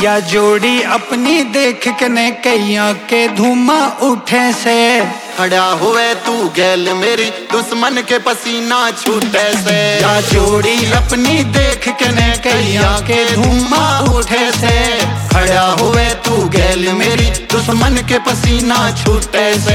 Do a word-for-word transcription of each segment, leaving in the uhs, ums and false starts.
या जोड़ी अपनी देख के ने कैया के धुआं उठे से। खड़ा हुए तू गैल मेरी दुश्मन के पसीना छूटे से। या जोड़ी अपनी देख के ने कैया के धुआं उठे से। खड़ा हुए तू गैल मेरी दुश्मन के पसीना छूटे से।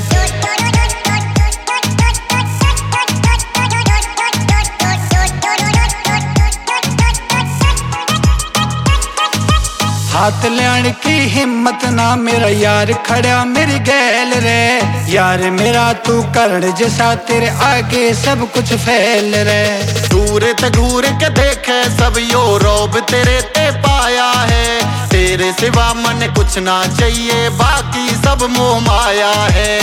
हाथ लेने की हिम्मत ना मेरा यार खड़ा मेरी गैल रे। यार मेरा तू करण जैसा तेरे आगे सब कुछ फैल रे। दूर ते घूर के देखे सब यो रौब तेरे ते पाया है। तेरे सिवा मन कुछ ना चाहिए बाकी सब मोह माया है।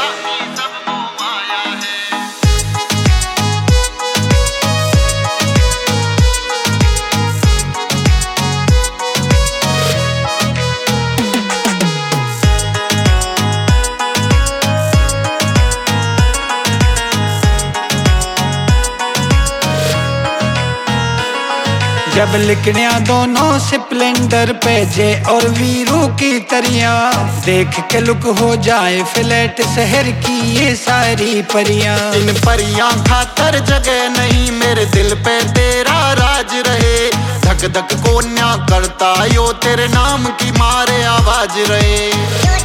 जब लिखनिया दोनों स्प्लेंडर पे जे और वीरू की तरिया। देख के लुक हो जाए फ्लैट शहर की ये सारी परियां। इन परियां खातर जगह नहीं मेरे दिल पे तेरा राज रहे। धक धक को न्या करता यो तेरे नाम की मारे आवाज रहे।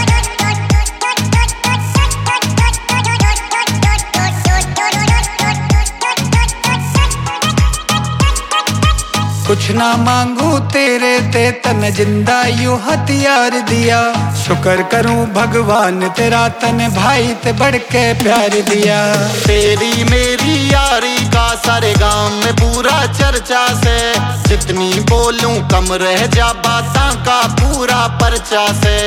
कुछ ना मांगू तेरे ते तन जिंदा यू हथियार दिया। शुक्र करूं भगवान तेरा तन भाई ते बढ़ के प्यार दिया। तेरी मेरी यारी का सारे गांव में पूरा चर्चा से। जितनी बोलूं कम रह जा बातां का पूरा पर्चा से।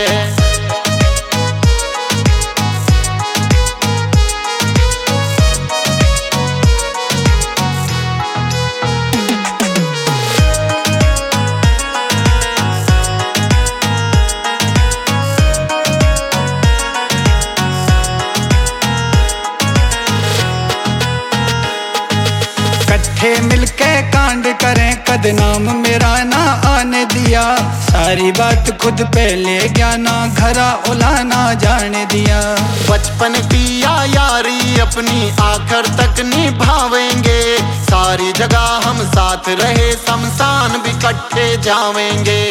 इकट्ठे मिलके कांड करें कद नाम मेरा ना आने दिया। सारी बात खुद पे ले गया ना घरा उलाना जाने दिया। बचपन की या यारी अपनी आखिर तक निभावेंगे। सारी जगह हम साथ रहे शमशान भी इकट्ठे जावेंगे।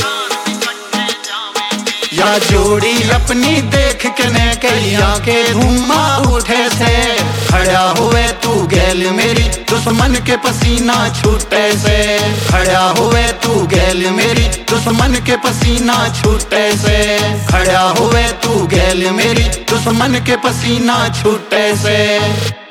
या जोड़ी अपनी देख के ने कैया के धुआं उठे से। खड़ा हुए तू गैल मेरी दुश्मन के पसीना छूटे से। खड़ा हुए तू गैल मेरी दुश्मन के पसीना छूटे से। खड़ा हुए तू गैल मेरी दुश्मन के पसीना छूटे से।